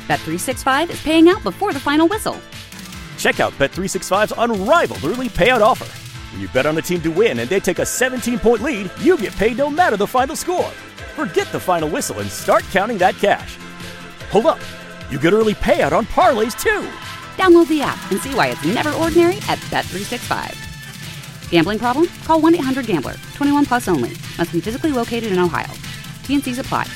Bet365 is paying out before the final whistle. Check out Bet365's unrivaled early payout offer. When you bet on a team to win and they take a 17-point lead, you get paid no matter the final score. Forget the final whistle and start counting that cash. Hold up. You get early payout on parlays, too. Download the app and see why it's never ordinary at Bet365. Gambling problem? Call 1-800-GAMBLER. 21 plus only. Must be physically located in Ohio. T&Cs apply.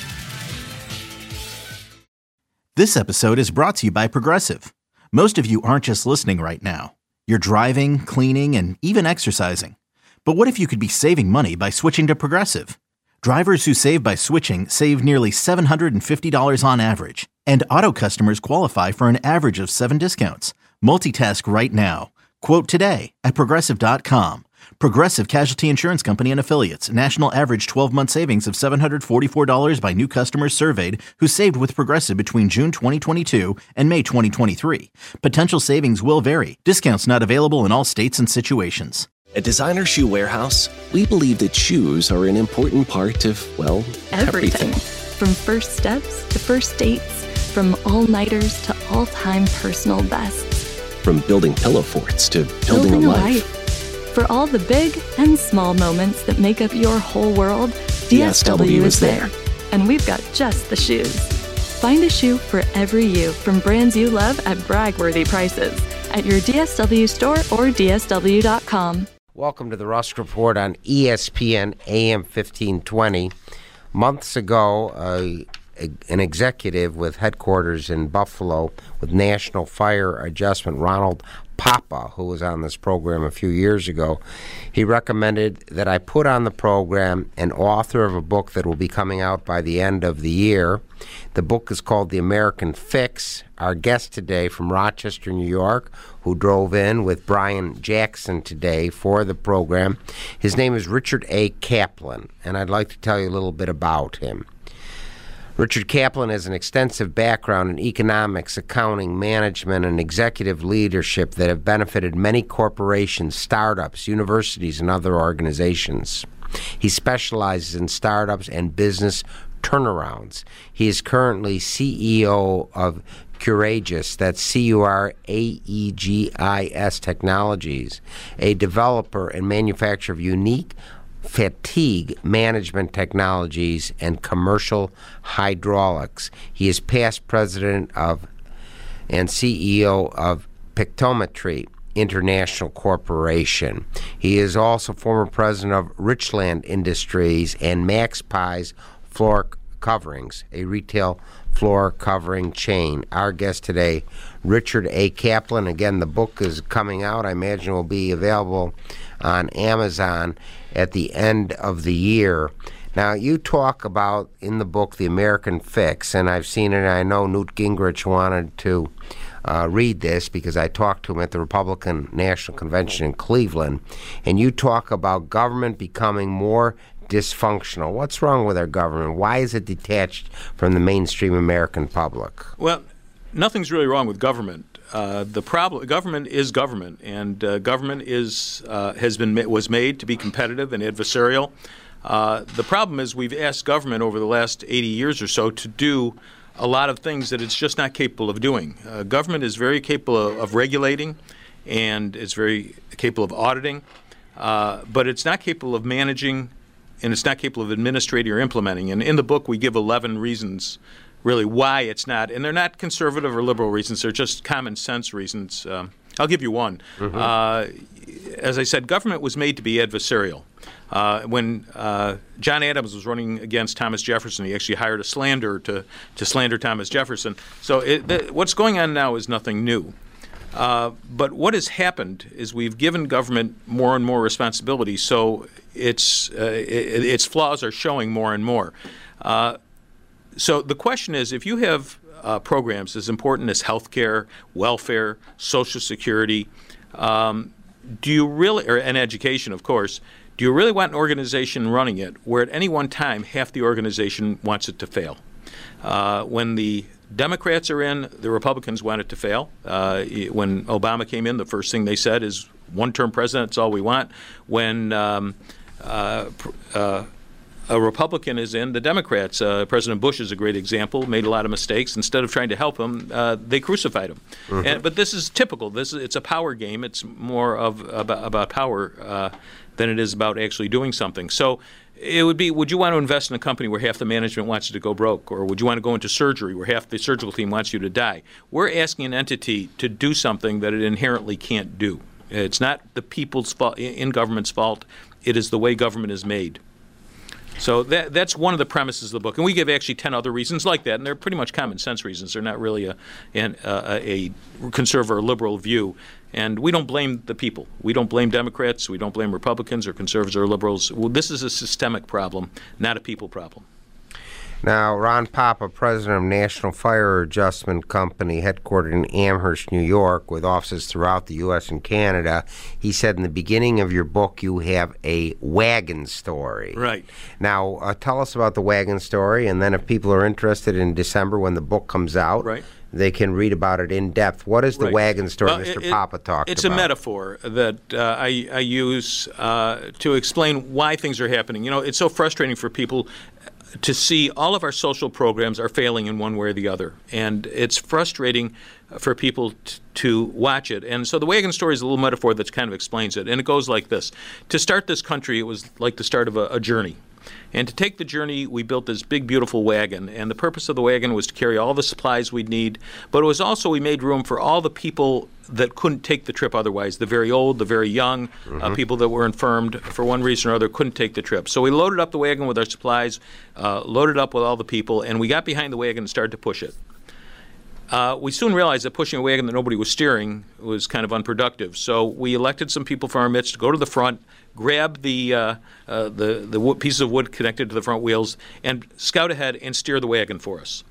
This episode is brought to you by Progressive. Most of you aren't just listening right now. You're driving, cleaning, and even exercising. But what if you could be saving money by switching to Progressive? Drivers who save by switching save nearly $750 on average. And auto customers qualify for an average of 7 discounts. Multitask right now. Quote today at Progressive.com. Progressive Casualty Insurance Company and Affiliates. National average 12-month savings of $744 by new customers surveyed who saved with Progressive between June 2022 and May 2023. Potential savings will vary. Discounts not available in all states and situations. At Designer Shoe Warehouse, we believe that shoes are an important part of, well, everything. From first steps to first dates, from all-nighters to all-time personal bests. From building pillow forts to building a life. For all the big and small moments that make up your whole world, DSW is there. And we've got just the shoes. Find a shoe for every you from brands you love at brag-worthy prices at your DSW store or DSW.com. Welcome to the Rusk Report on ESPN AM 1520. Months ago, an executive with headquarters in Buffalo with National Fire Adjustment, Ronald Papa, who was on this program a few years ago, he recommended that I put on the program an author of a book that will be coming out by the end of the year. The book is called The American Fix. Our guest today from Rochester, New York, who drove in with Brian Jackson today for the program, his name is Richard A. Kaplan, and I'd like to tell you a little bit about him. Richard Kaplan has an extensive background in economics, accounting, management, and executive leadership that have benefited many corporations, startups, universities, and other organizations. He specializes in startups and business turnarounds. He is currently CEO of Courageous, that's CURAEGIS Technologies, a developer and manufacturer of unique fatigue management technologies and commercial hydraulics. He is past president of and CEO of Pictometry International Corporation. He is also former president of Richland Industries and Max Pies Floor Coverings, a retail floor covering chain. Our guest today, Richard A. Kaplan. Again, the book is coming out. I imagine it will be available on Amazon at the end of the year. Now, you talk about, in the book, The American Fix, and I've seen it, and I know Newt Gingrich wanted to read this because I talked to him at the Republican National Convention in Cleveland, and you talk about government becoming more dysfunctional. What's wrong with our government? Why is it detached from the mainstream American public? Well, nothing's really wrong with government. The problem, government is government, and government was made to be competitive and adversarial. The problem is we've asked government over the last 80 years or so to do a lot of things that it's just not capable of doing. Government is very capable of regulating, and it's very capable of auditing, but it's not capable of managing, and it's not capable of administrating or implementing. And in the book, we give 11 reasons really why it's not, and they're not conservative or liberal reasons, they're just common sense reasons. I'll give you one. As I said, government was made to be adversarial. When John Adams was running against Thomas Jefferson, he actually hired a slanderer to slander Thomas Jefferson. So what's going on now is nothing new. But what has happened is we've given government more and more responsibility, so its flaws are showing more and more. So the question is, if you have programs as important as health care, welfare, Social Security, do you really, and education, of course, do you really want an organization running it where at any one time half the organization wants it to fail? When the Democrats are in, the Republicans want it to fail. When Obama came in, the first thing they said is one-term president, that's all we want. When a Republican is in, the Democrats. President Bush is a great example, made a lot of mistakes. Instead of trying to help him, they crucified him. But this is typical. It's a power game. It's more about power than it is about actually doing something. So it would be, would you want to invest in a company where half the management wants you to go broke? Or would you want to go into surgery where half the surgical team wants you to die? We're asking an entity to do something that it inherently can't do. It's not the people's fault, in government's fault. It is the way government is made. So that's one of the premises of the book. And we give actually 10 other reasons like that, and they're pretty much common sense reasons. They're not really a conservative or liberal view. And we don't blame the people. We don't blame Democrats. We don't blame Republicans or conservatives or liberals. Well, this is a systemic problem, not a people problem. Now, Ron Papa, president of National Fire Adjustment Company, headquartered in Amherst, New York, with offices throughout the U.S. and Canada, he said in the beginning of your book you have a wagon story. Right. Now, tell us about the wagon story, and then if people are interested in December when the book comes out, right, they can read about it in depth. What is the wagon story Mr. Papa talked about? It's a metaphor that I use to explain why things are happening. You know, it's so frustrating for people to see all of our social programs are failing in one way or the other. And it's frustrating for people to watch it. And so the wagon story is a little metaphor that kind of explains it. And it goes like this. To start this country, it was like the start of a journey. And to take the journey, we built this big, beautiful wagon. And the purpose of the wagon was to carry all the supplies we'd need. But it was also, we made room for all the people that couldn't take the trip otherwise. The very old, the very young, people that were infirmed for one reason or other couldn't take the trip. So we loaded up the wagon with our supplies, loaded up with all the people, and we got behind the wagon and started to push it. We soon realized that pushing a wagon that nobody was steering was kind of unproductive. So we elected some people from our midst to go to the front, grab the pieces of wood connected to the front wheels, and scout ahead and steer the wagon for us.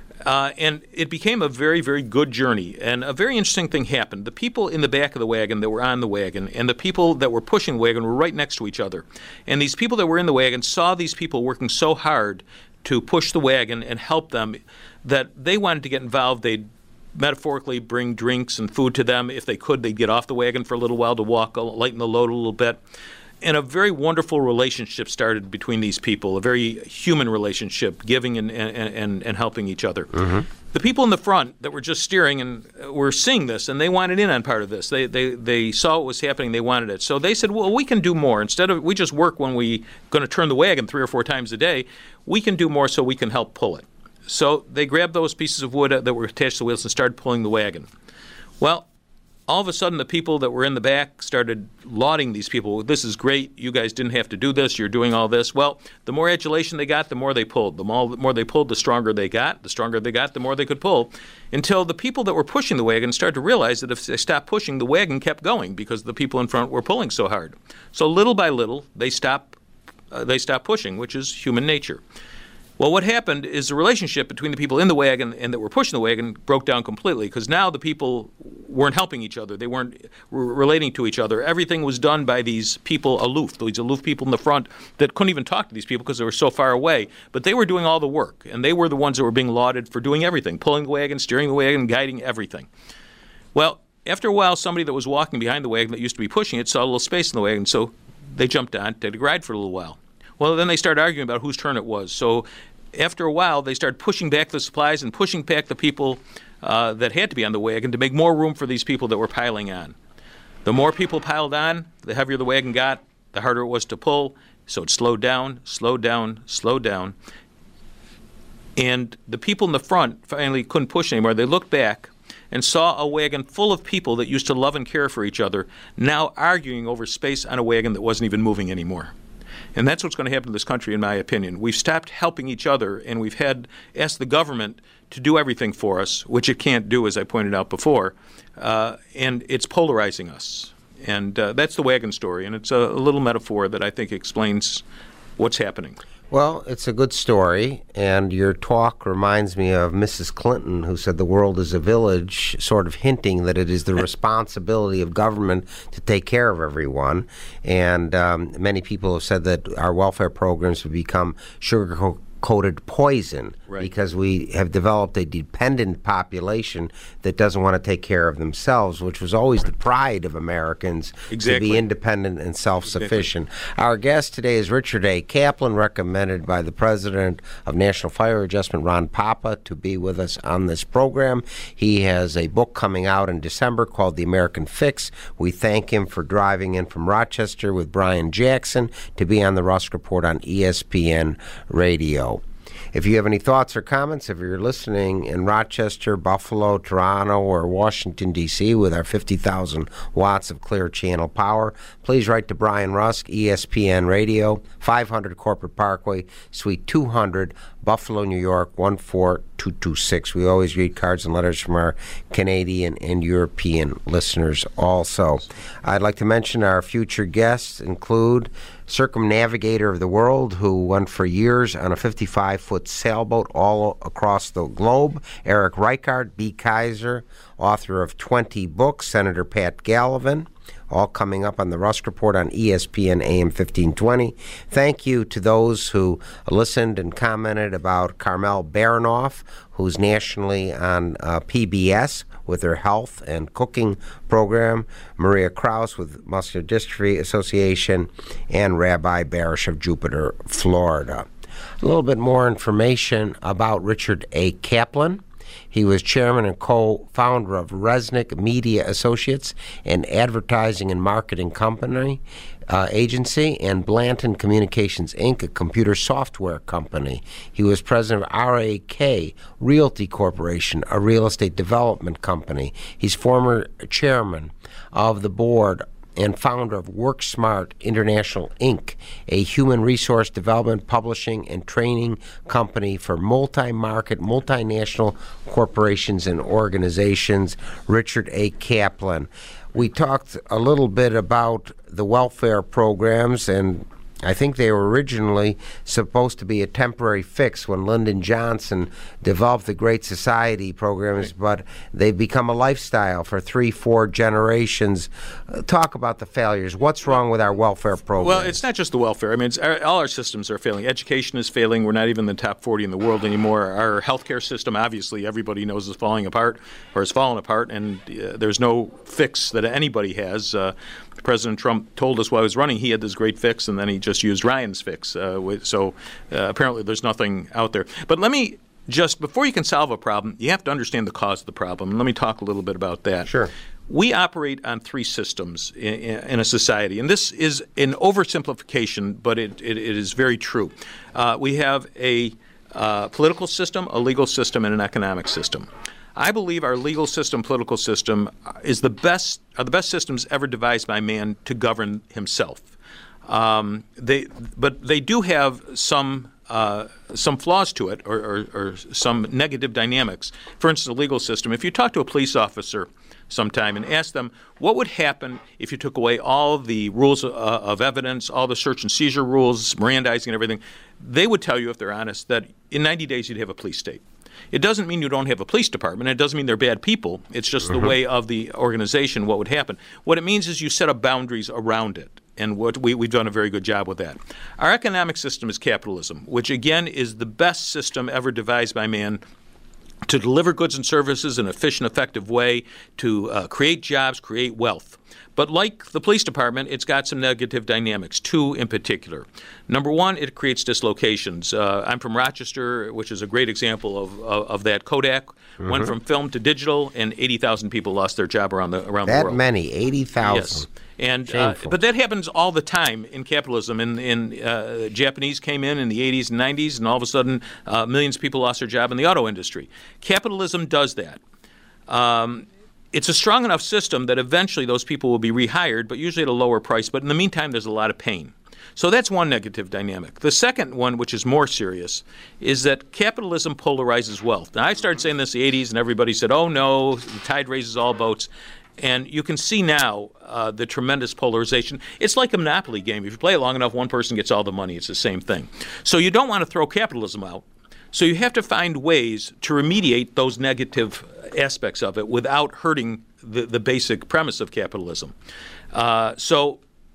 And it became a very, very good journey. And a very interesting thing happened. The people in the back of the wagon that were on the wagon and the people that were pushing the wagon were right next to each other. And these people that were in the wagon saw these people working so hard to push the wagon and help them that they wanted to get involved. They'd metaphorically bring drinks and food to them. If they could, they'd get off the wagon for a little while to walk, lighten the load a little bit. And a very wonderful relationship started between these people, a very human relationship, giving and helping each other. The people in the front that were just steering and were seeing this, and they wanted in on part of this. They saw what was happening. They wanted it. So they said, well, we can do more. Instead of we just work when we're going to turn the wagon 3 or 4 times a day, we can do more so we can help pull it. So they grabbed those pieces of wood that were attached to the wheels and started pulling the wagon. Well, all of a sudden, the people that were in the back started lauding these people. This is great. You guys didn't have to do this. You're doing all this. Well, the more adulation they got, the more they pulled. The more they pulled, the stronger they got. The stronger they got, the more they could pull, until the people that were pushing the wagon started to realize that if they stopped pushing, the wagon kept going because the people in front were pulling so hard. So little by little, they stopped pushing, which is human nature. Well, what happened is the relationship between the people in the wagon and that were pushing the wagon broke down completely, because now the people weren't helping each other. They weren't relating to each other. Everything was done by these people aloof, these aloof people in the front that couldn't even talk to these people because they were so far away. But they were doing all the work, and they were the ones that were being lauded for doing everything, pulling the wagon, steering the wagon, guiding everything. Well, after a while, somebody that was walking behind the wagon that used to be pushing it saw a little space in the wagon, so they jumped on, take a ride for a little while. Well, then they started arguing about whose turn it was. So after a while, they started pushing back the supplies and pushing back the people that had to be on the wagon to make more room for these people that were piling on. The more people piled on, the heavier the wagon got, the harder it was to pull. So it slowed down, slowed down, slowed down. And the people in the front finally couldn't push anymore. They looked back and saw a wagon full of people that used to love and care for each other now arguing over space on a wagon that wasn't even moving anymore. And that's what's going to happen to this country, in my opinion. We've stopped helping each other, and we've asked the government to do everything for us, which it can't do, as I pointed out before, and it's polarizing us. And that's the wagon story, and it's a little metaphor that I think explains what's happening. Well, it's a good story, and your talk reminds me of Mrs. Clinton, who said the world is a village, sort of hinting that it is the responsibility of government to take care of everyone. And many people have said that our welfare programs have become sugar-coated poison because we have developed a dependent population that doesn't want to take care of themselves, which was always the pride of Americans, to be independent and self-sufficient. Our guest today is Richard A. Kaplan, recommended by the President of National Fire Adjustment, Ron Papa, to be with us on this program. He has a book coming out in December called The American Fix. We thank him for driving in from Rochester with Brian Jackson to be on the Rusk Report on ESPN Radio. If you have any thoughts or comments, if you're listening in Rochester, Buffalo, Toronto, or Washington, D.C. with our 50,000 watts of clear channel power, please write to Brian Rusk, ESPN Radio, 500 Corporate Parkway, Suite 200, Buffalo, New York, 14226. We always read cards and letters from our Canadian and European listeners also. I'd like to mention our future guests include circumnavigator of the world who went for years on a 55-foot sailboat all across the globe, Eric Reichard, B. Kaiser, author of 20 books, Senator Pat Gallivan, all coming up on the Rusk Report on ESPN AM 1520. Thank you to those who listened and commented about Carmel Baranoff, who's nationally on PBS with her health and cooking program, Maria Krause with Muscular Dystrophy Association, and Rabbi Barish of Jupiter, Florida. A little bit more information about Richard A. Kaplan. He was chairman and co-founder of Resnick Media Associates, an advertising and marketing company agency, and Blanton Communications, Inc., a computer software company. He was president of RAK Realty Corporation, a real estate development company. He's former chairman of the board and founder of WorkSmart International, Inc., a human resource development, publishing, and training company for multi-market, multinational corporations and organizations. Richard A. Kaplan. We talked a little bit about the welfare programs, and I think they were originally supposed to be a temporary fix when Lyndon Johnson developed the Great Society programs, but they've become a lifestyle for 3-4 generations. Talk about the failures. What's wrong with our welfare programs? Well, it's not just the welfare. I mean, all our systems are failing. Education is failing. We're not even in the top 40 in the world anymore. Our healthcare system, obviously, everybody knows is falling apart or has fallen apart, and there's no fix that anybody has. President Trump told us while he was running he had this great fix, and then he just used Ryan's fix. So apparently there's nothing out there. But let me just, before you can solve a problem, you have to understand the cause of the problem. And let me talk a little bit about that. Sure. We operate on three systems in a society, and this is an oversimplification, but it is very true. We have a political system, a legal system, and an economic system. I believe our legal system, political system, are the best systems ever devised by man to govern himself. But they do have some flaws to it, or some negative dynamics. For instance, the legal system. If you talk to a police officer sometime and ask them what would happen if you took away all the rules of evidence, all the search and seizure rules, Mirandizing and everything, they would tell you, if they're honest, that in 90 days you'd have a police state. It doesn't mean you don't have a police department. It doesn't mean they're bad people. It's just the way of the organization, what would happen. What it means is you set up boundaries around it, and we've done a very good job with that. Our economic system is capitalism, which, again, is the best system ever devised by man to deliver goods and services in an efficient, effective way, to create jobs, create wealth. But like the police department, it's got some negative dynamics, two in particular. Number one, it creates dislocations. I'm from Rochester, which is a great example of that. Kodak went from film to digital, and 80,000 people lost their job around the world. That many, 80,000. Yes. And but that happens all the time in capitalism. Japanese came in the 80s and 90s, and all of a sudden millions of people lost their job in the auto industry. Capitalism does that. It's a strong enough system that eventually those people will be rehired, but usually at a lower price. But in the meantime, there's a lot of pain. So that's one negative dynamic. The second one, which is more serious, is that capitalism polarizes wealth. Now, I started saying this in the 80s, and everybody said, oh, no, the tide raises all boats. And you can see now the tremendous polarization. It's like a Monopoly game. If you play it long enough, one person gets all the money. It's the same thing. So you don't want to throw capitalism out. So you have to find ways to remediate those negative aspects of it without hurting the basic premise of capitalism. So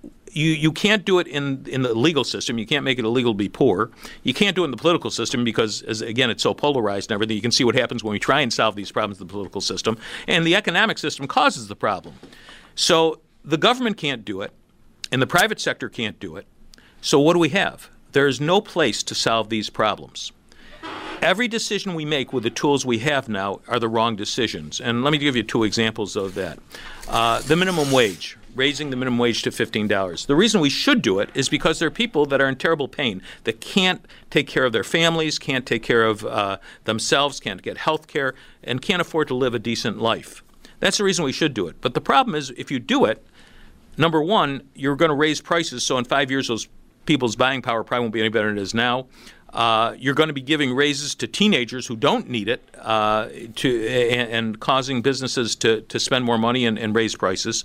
You can't do it in the legal system. You can't make it illegal to be poor. You can't do it in the political system because, again, it's so polarized and everything. You can see what happens when we try and solve these problems in the political system. And the economic system causes the problem. So the government can't do it, and the private sector can't do it. So what do we have? There is no place to solve these problems. Every decision we make with the tools we have now are the wrong decisions. And let me give you 2 examples of that. The minimum wage. Raising the minimum wage to $15. The reason we should do it is because there are people that are in terrible pain that can't take care of their families, can't take care of themselves, can't get health care, and can't afford to live a decent life. That's the reason we should do it. But the problem is if you do it, number one, you're going to raise prices, so in 5 years those people's buying power probably won't be any better than it is now. You're going to be giving raises to teenagers who don't need it and causing businesses to spend more money and raise prices.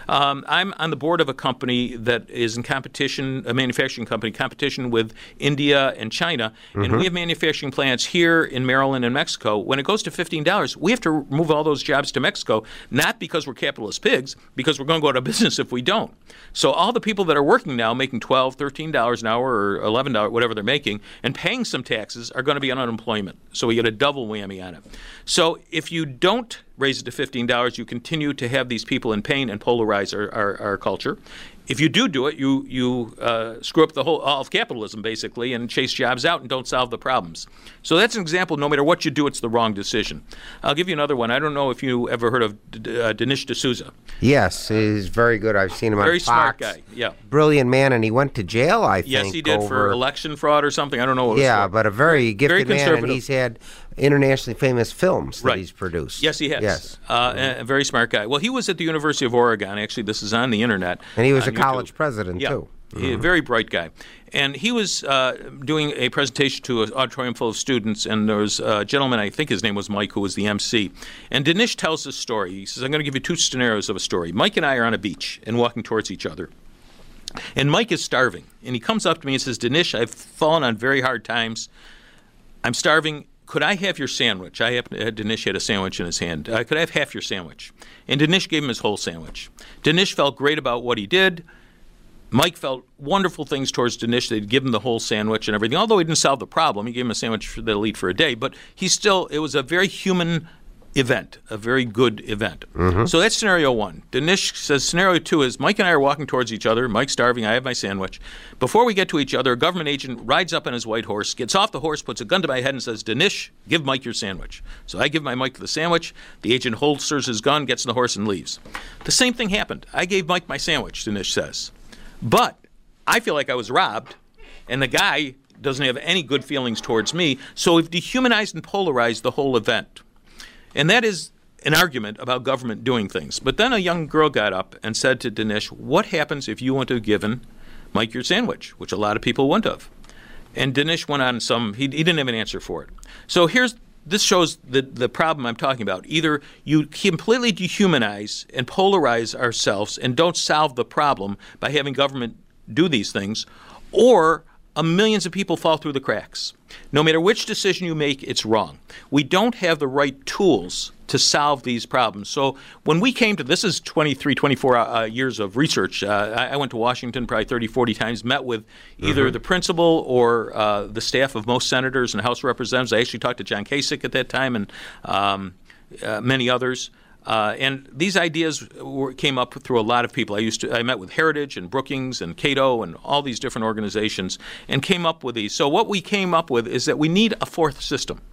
I'm on the board of a company that is in competition, a manufacturing company, competition with India and China. And we have manufacturing plants here in Maryland and Mexico. When it goes to $15, we have to move all those jobs to Mexico, not because we're capitalist pigs, because we're going to go out of business if we don't. So all the people that are working now making $12, $13 an hour or $11, whatever they're making, and paying some taxes are going to be on unemployment. So we get a double whammy on it. So if you don't raise it to $15, you continue to have these people in pain and polarize our culture. If you do it, you screw up all of capitalism, basically, and chase jobs out and don't solve the problems. So that's an example. No matter what you do, it's the wrong decision. I'll give you another one. I don't know if you ever heard of Dinesh D'Souza. Yes, he's very good. I've seen him on Fox. Very smart guy, yeah. Brilliant man, and he went to jail, I think. Yes, he did for election fraud or something. I don't know what it was Yeah, for. but a very gifted Very man, and he's had internationally famous films that he's produced. Yes, he has. Yes. A very smart guy. Well, he was at the University of Oregon. Actually, this is on the Internet. And he was a YouTube. college president, too. A very bright guy. And he was doing a presentation to an auditorium full of students, and there was a gentleman, I think his name was Mike, who was the MC. And Dinesh tells this story. He says, I'm going to give you 2 scenarios of a story. Mike and I are on a beach and walking towards each other. And Mike is starving. And he comes up to me and says, Dinesh, I've fallen on very hard times. I'm starving. Could I have your sandwich? Dinesh had a sandwich in his hand. Could I have half your sandwich? And Dinesh gave him his whole sandwich. Dinesh felt great about what he did. Mike felt wonderful things towards Dinesh. They'd give him the whole sandwich and everything. Although he didn't solve the problem, he gave him a sandwich that'll eat for a day. But it was a very human event, a very good event. So that's scenario 1. Dinesh says scenario 2 is Mike and I are walking towards each other. Mike's starving. I have my sandwich. Before we get to each other, a government agent rides up on his white horse, gets off the horse, puts a gun to my head and says, Dinesh, give Mike your sandwich. So I give my Mike the sandwich. The agent holsters his gun, gets on the horse and leaves. The same thing happened. I gave Mike my sandwich, Dinesh says. But I feel like I was robbed, and the guy doesn't have any good feelings towards me, so we've dehumanized and polarized the whole event. And that is an argument about government doing things. But then a young girl got up and said to Dinesh, what happens if you wouldn't have given Mike your sandwich, which a lot of people wouldn't have? And Dinesh went on he didn't have an answer for it. So this shows the problem I'm talking about. Either you completely dehumanize and polarize ourselves and don't solve the problem by having government do these things, or millions of people fall through the cracks. No matter which decision you make, it's wrong. We don't have the right tools to solve these problems. So when we came to this is 23, 24 years of research. I went to Washington probably 30, 40 times, met with either the principal or the staff of most senators and House representatives. I actually talked to John Kasich at that time and many others. And these ideas came up through a lot of people. I met with Heritage and Brookings and Cato and all these different organizations and came up with these. So what we came up with is that we need a 4th system.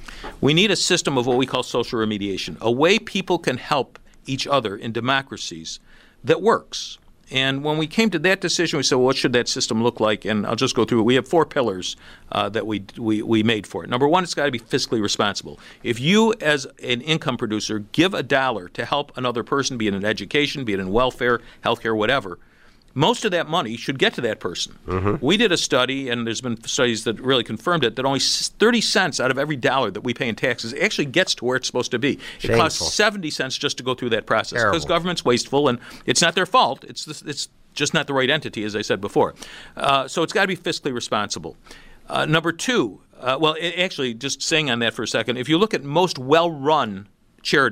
We need a system of what we call social remediation, a way people can help each other in democracies that works. And when we came to that decision, we said, well, what should that system look like? And I'll just go through it. We have 4 pillars that we made for it. Number 1, it's got to be fiscally responsible. If you, as an income producer, give $1 to help another person, be it in education, be it in welfare, healthcare, whatever, most of that money should get to that person. We did a study, and there's been studies that really confirmed it, that only 30 cents out of every dollar that we pay in taxes actually gets to where it's supposed to be. Shameful. It costs 70 cents just to go through that process because government's wasteful, and it's not their fault. It's just not the right entity, as I said before. So it's got to be fiscally responsible. Number 2, actually, just saying on that for a second, if you look at most well-run charities,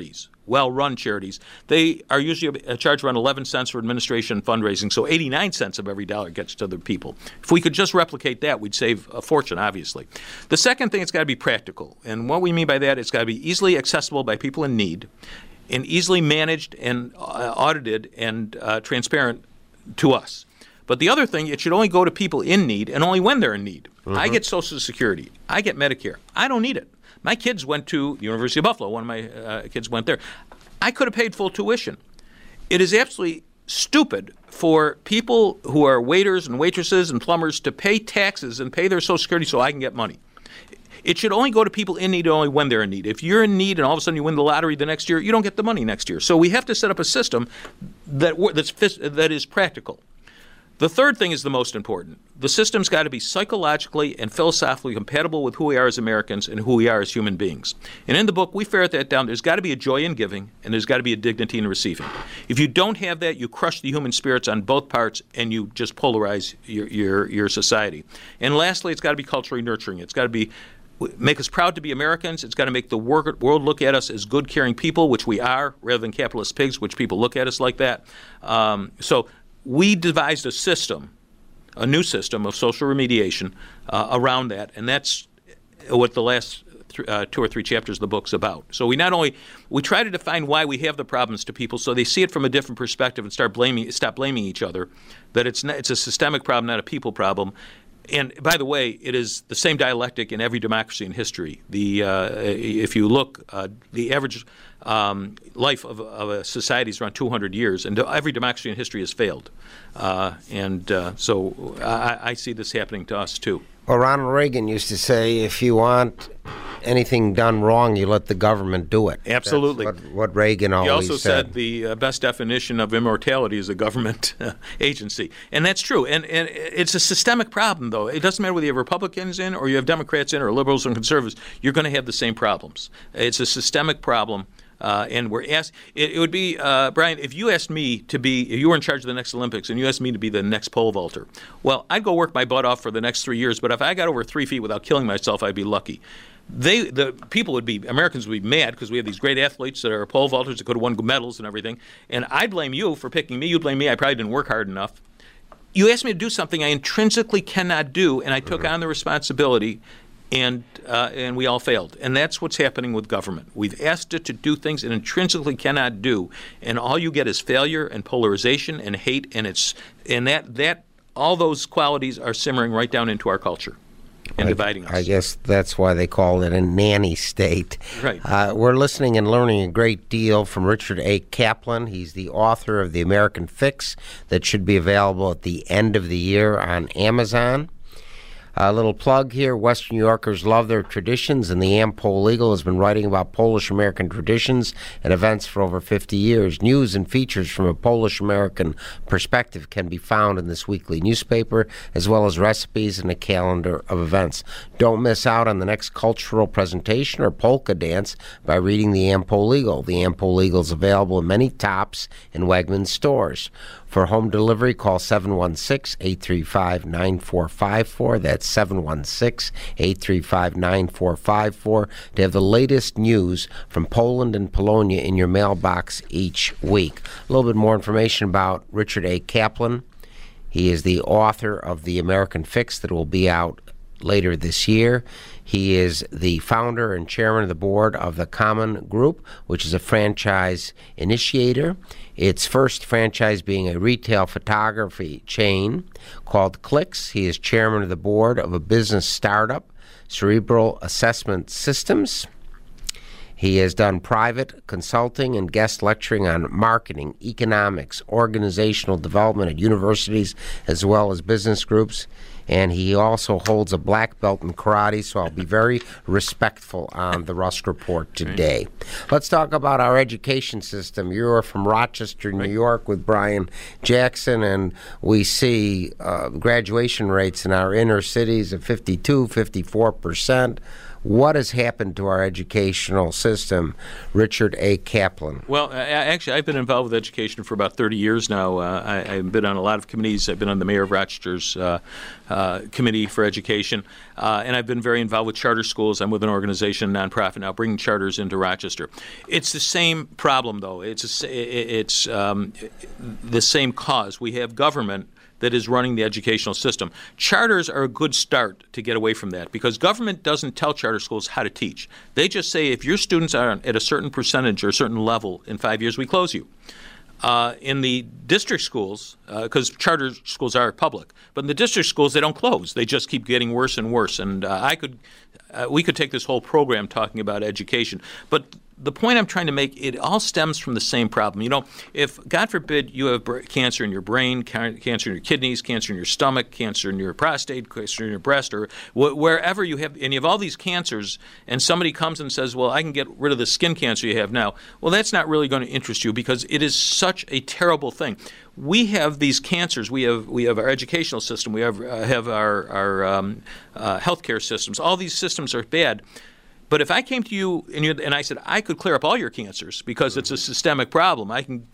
well-run charities, they are usually charged around 11 cents for administration and fundraising, so 89 cents of every dollar gets to the people. If we could just replicate that, we'd save a fortune, obviously. The second thing, it's got to be practical. And what we mean by that, it's got to be easily accessible by people in need and easily managed and audited and transparent to us. But the other thing, it should only go to people in need and only when they're in need. I get Social Security. I get Medicare. I don't need it. My kids went to the University of Buffalo. One of my kids went there. I could have paid full tuition. It is absolutely stupid for people who are waiters and waitresses and plumbers to pay taxes and pay their Social Security so I can get money. It should only go to people in need only when they're in need. If you're in need and all of a sudden you win the lottery the next year, you don't get the money next year. So we have to set up a system that is practical. The third thing is the most important. The system's got to be psychologically and philosophically compatible with who we are as Americans and who we are as human beings. And in the book, we ferret that down. There's got to be a joy in giving, and there's got to be a dignity in receiving. If you don't have that, you crush the human spirits on both parts, and you just polarize your society. And lastly, it's got to be culturally nurturing. It's got to make us proud to be Americans. It's got to make the world look at us as good, caring people, which we are, rather than capitalist pigs, which people look at us like that. So we devised a new system of social remediation around that, and that's what the last 2 or 3 chapters of the book's about. So we try to define why we have the problems to people so they see it from a different perspective and stop blaming each other, that it's a systemic problem, not a people problem. And by the way, it is the same dialectic in every democracy in history. If you look, the average life of a society is around 200 years, and every democracy in history has failed. So I see this happening to us too. Well, Ronald Reagan used to say, if you want anything done wrong, you let the government do it. Absolutely. That's what Reagan always said. He also said the best definition of immortality is a government agency. And that's true. And it's a systemic problem, though. It doesn't matter whether you have Republicans in or you have Democrats in or liberals and conservatives. You're going to have the same problems. It's a systemic problem. And we're asked. It would be Brian. If you asked me if you were in charge of the next Olympics, and you asked me to be the next pole vaulter, well, I'd go work my butt off for the next 3 years. But if I got over 3 feet without killing myself, I'd be lucky. Americans would be mad because we have these great athletes that are pole vaulters that could have won medals and everything. And I blame you for picking me. You blame me. I probably didn't work hard enough. You asked me to do something I intrinsically cannot do, and I took on the responsibility. And we all failed. And that's what's happening with government. We've asked it to do things it intrinsically cannot do, and all you get is failure and polarization and hate, and that all those qualities are simmering right down into our culture and dividing us. I guess that's why they call it a nanny state. Right. We're listening and learning a great deal from Richard A. Kaplan. He's the author of The American Fix that should be available at the end of the year on Amazon. A little plug here. Western New Yorkers love their traditions, and the Am-Pol Eagle has been writing about Polish-American traditions and events for over 50 years. News and features from a Polish-American perspective can be found in this weekly newspaper, as well as recipes and a calendar of events. Don't miss out on the next cultural presentation or polka dance by reading the Am-Pol Eagle. The Am-Pol Eagle is available in many Tops and Wegmans stores. For home delivery, call 716-835-9454. That's 716-835-9454 to have the latest news from Poland and Polonia in your mailbox each week. A little bit more information about Richard A. Kaplan. He is the author of The American Fix that will be out later this year. He is the founder and chairman of the board of the Common Group, which is a franchise initiator. Its first franchise being a retail photography chain called Clicks. He is chairman of the board of a business startup, Cerebral Assessment Systems. He has done private consulting and guest lecturing on marketing, economics, organizational development at universities, as well as business groups. And he also holds a black belt in karate, so I'll be very respectful on the Rusk Report today. Let's talk about our education system. You're from Rochester, New York, with Brian Jackson, and we see graduation rates in our inner cities of 52, 54%. What has happened to our educational system? Richard A. Kaplan. Well, actually, I've been involved with education for about 30 years now. I've been on a lot of committees. I've been on the Mayor of Rochester's Committee for Education, and I've been very involved with charter schools. I'm with an organization, a nonprofit now, bringing charters into Rochester. It's the same problem, though. It's the same cause. We have government that is running the educational system. Charters are a good start to get away from that, because government doesn't tell charter schools how to teach. They just say, if your students are at a certain percentage or a certain level, in 5 years we close you. In the district schools, because charter schools are public, but in the district schools they don't close. They just keep getting worse and worse. And we could take this whole program talking about education. But the point I'm trying to make, it all stems from the same problem. You know, if, God forbid, you have cancer in your brain, cancer in your kidneys, cancer in your stomach, cancer in your prostate, cancer in your breast, or wherever you have, and you have all these cancers, and somebody comes and says, well, I can get rid of the skin cancer you have now, well, that's not really going to interest you, because it is such a terrible thing. We have these cancers. We have our educational system. We have our healthcare systems. All these systems are bad. But if I came to you and I said I could clear up all your cancers because it's a systemic problem, I can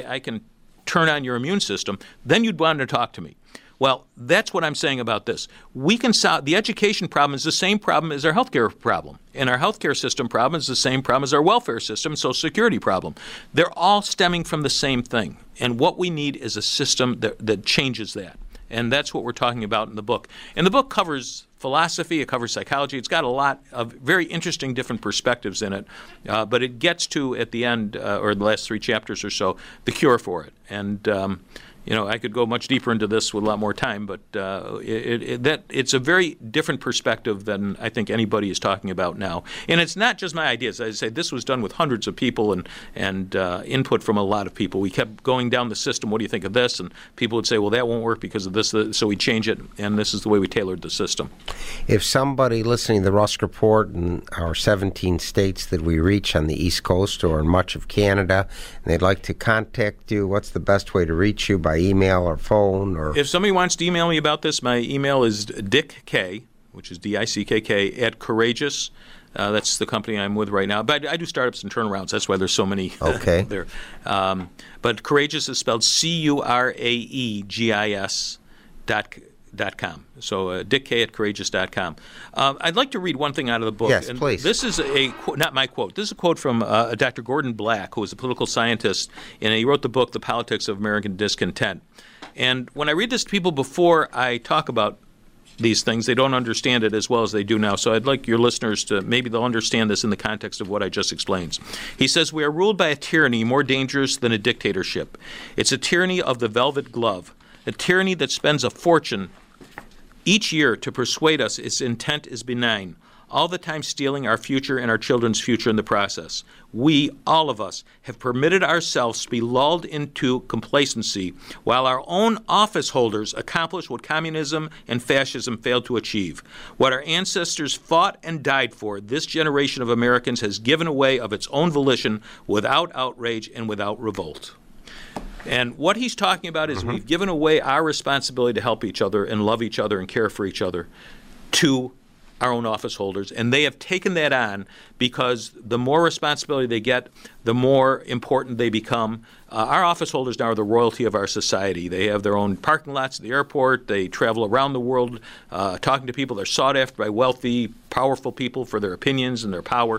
turn on your immune system, then you'd want to talk to me. Well, that's what I'm saying about this. We can solve the education problem is the same problem as our healthcare problem, and our healthcare system problem is the same problem as our welfare system and Social Security problem. They're all stemming from the same thing, and what we need is a system that changes that. And that's what we're talking about in the book. And the book covers philosophy, it covers psychology. It's got a lot of very interesting different perspectives in it. But it gets to, at the end, or the last 3 chapters or so, the cure for it. And I could go much deeper into this with a lot more time, but it's a very different perspective than I think anybody is talking about now. And it's not just my ideas. As I say, this was done with hundreds of people and input from a lot of people. We kept going down the system. What do you think of this? And people would say, well, that won't work because of this. So we change it, and this is the way we tailored the system. If somebody listening to the Rusk Report in our 17 states that we reach on the East Coast or in much of Canada, and they'd like to contact you, what's the best way to reach you? By email or phone? Or if somebody wants to email me about this, my email is dickk, which is DICKK, at Courageous. That's the company I'm with right now. But I do startups and turnarounds. That's why there's so many there. But Courageous is spelled CURAEGIS.com. So dickk at courageous.com. I'd like to read one thing out of the book. Yes, please. This is not my quote. This is a quote from Dr. Gordon Black, who is a political scientist, and he wrote the book, The Politics of American Discontent. And when I read this to people before I talk about these things, they don't understand it as well as they do now. So I'd like your listeners to, maybe they'll understand this in the context of what I just explained. He says, we are ruled by a tyranny more dangerous than a dictatorship. It's a tyranny of the velvet glove, a tyranny that spends a fortune each year to persuade us its intent is benign, all the time stealing our future and our children's future in the process. We, all of us, have permitted ourselves to be lulled into complacency while our own office holders accomplish what communism and fascism failed to achieve. What our ancestors fought and died for, this generation of Americans has given away of its own volition without outrage and without revolt. And what he's talking about is we've given away our responsibility to help each other and love each other and care for each other to our own office holders. And they have taken that on because the more responsibility they get, the more important they become. Our office holders now are the royalty of our society. They have their own parking lots at the airport. They travel around the world talking to people. They're sought after by wealthy, powerful people for their opinions and their power.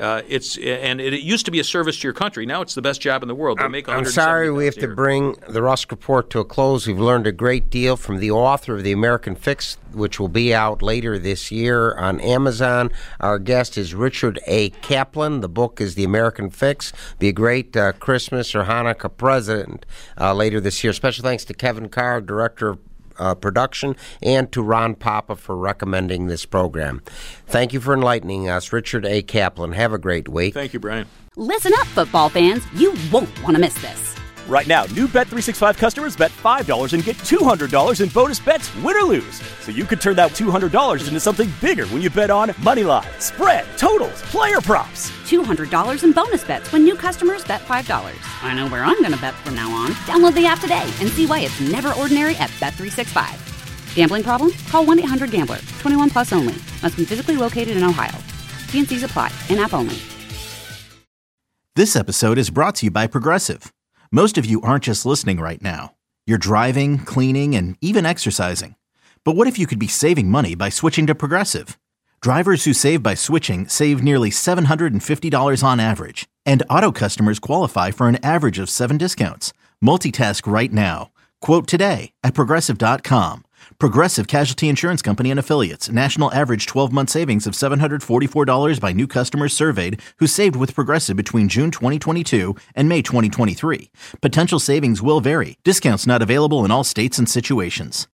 It used to be a service to your country. Now it's the best job in the world. They make I'm sorry we have to bring the Rusk Report to a close. We've learned a great deal from the author of The American Fix, which will be out later this year on Amazon. Our guest is Richard A. Kaplan. The book is The American Fix. Be a great Christmas or Hanukkah present later this year. Special thanks to Kevin Carr, Director of Production, and to Ron Papa for recommending this program. Thank you for enlightening us. Richard A. Kaplan. Have a great week. Thank you, Brian. Listen up, football fans. You won't want to miss this. Right now, new Bet365 customers bet $5 and get $200 in bonus bets, win or lose. So you could turn that $200 into something bigger when you bet on money line, spread, totals, player props. $200 in bonus bets when new customers bet $5. I know where I'm going to bet from now on. Download the app today and see why it's never ordinary at Bet365. Gambling problem? Call 1-800-GAMBLER. 21 plus only. Must be physically located in Ohio. T&Cs apply. In-app only. This episode is brought to you by Progressive. Most of you aren't just listening right now. You're driving, cleaning, and even exercising. But what if you could be saving money by switching to Progressive? Drivers who save by switching save nearly $750 on average. And auto customers qualify for an average of 7 discounts. Multitask right now. Quote today at Progressive.com. Progressive Casualty Insurance Company and Affiliates. National average 12-month savings of $744 by new customers surveyed who saved with Progressive between June 2022 and May 2023. Potential savings will vary. Discounts not available in all states and situations.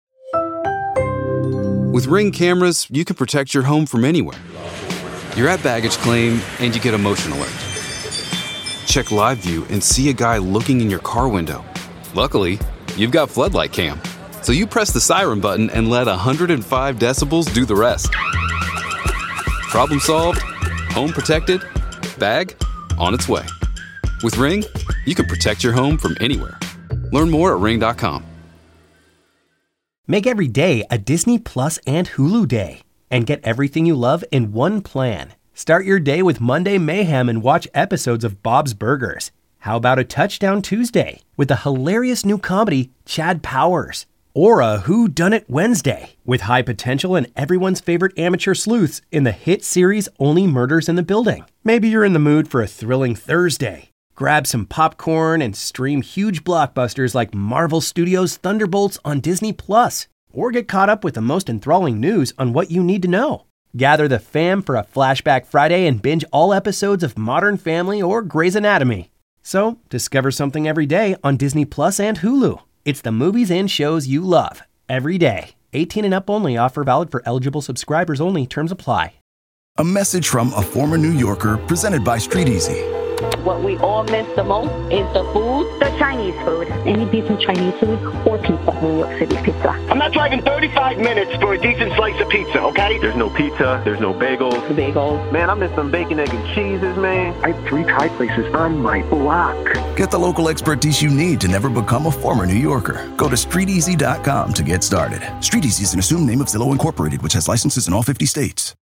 With Ring cameras, you can protect your home from anywhere. You're at baggage claim and you get a motion alert. Check live view and see a guy looking in your car window. Luckily, you've got floodlight cam. So you press the siren button and let 105 decibels do the rest. Problem solved, home protected, bag on its way. With Ring, you can protect your home from anywhere. Learn more at ring.com. Make every day a Disney Plus and Hulu day and get everything you love in one plan. Start your day with Monday Mayhem and watch episodes of Bob's Burgers. How about a Touchdown Tuesday with the hilarious new comedy Chad Powers? Or a Who Done It Wednesday with high potential and everyone's favorite amateur sleuths in the hit series Only Murders in the Building. Maybe you're in the mood for a thrilling Thursday. Grab some popcorn and stream huge blockbusters like Marvel Studios' Thunderbolts on Disney+. Or get caught up with the most enthralling news on what you need to know. Gather the fam for a Flashback Friday and binge all episodes of Modern Family or Grey's Anatomy. So, discover something every day on Disney Plus and Hulu. It's the movies and shows you love, every day. 18 and up only. Offer valid for eligible subscribers only. Terms apply. A message from a former New Yorker presented by Street Easy. What we all miss the most is the food. The Chinese food. Any decent Chinese food or pizza. New York City pizza. I'm not driving 35 minutes for a decent slice of pizza, okay? There's no pizza. There's no bagels. The bagels. Man, I miss some bacon, egg, and cheeses, man. I have 3 Thai places on my block. Get the local expertise you need to never become a former New Yorker. Go to StreetEasy.com to get started. Street Easy is an assumed name of Zillow Incorporated, which has licenses in all 50 states.